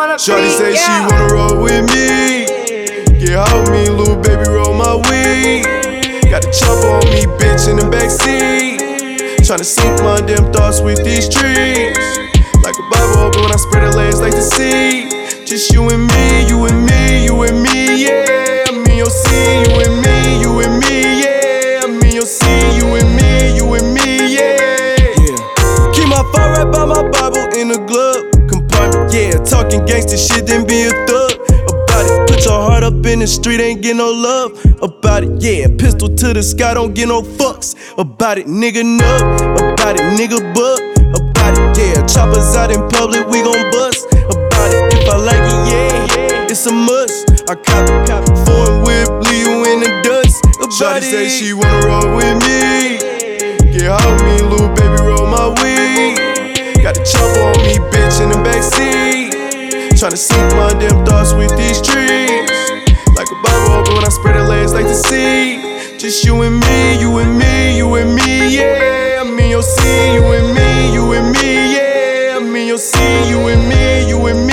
Shawty say she wanna roll with me. Get hot with me, little baby, roll my weed. Got the chopper on me, bitch, in the backseat. Tryna sink my damn thoughts with these trees. Like a Bible open when I spread the legs like the sea. Just you and me, you and me, you and me, yeah. I'm in your sea, you and me, you and me, yeah. I'm in your sea, you and me, you and me, yeah. Keep my phone right by my Bible in the glove compartment, yeah. Talking gangsta shit, then be a thug about it. Put your heart up in the street, ain't get no love about it, yeah. Pistol to the sky, don't get no fucks about it. Nigga nut about it, nigga buck about it, yeah. Choppers out in public, we gon' bust about it. If I like it, yeah, it's a must. I cop it, foreign whip, leave you in the dust about Shawty it. Say she wanna roll with me. Get hot with me, little baby, roll my weed. Got the chopper on me, bitch, in the backseat. Tryna sink my damn thoughts with these trees. Like a Bible open when I spread the legs like the sea. Just you and me, you and me, you and me, yeah. I'm in your sea, you and me, you and me, yeah. I'm in your sea, you and me, you and me.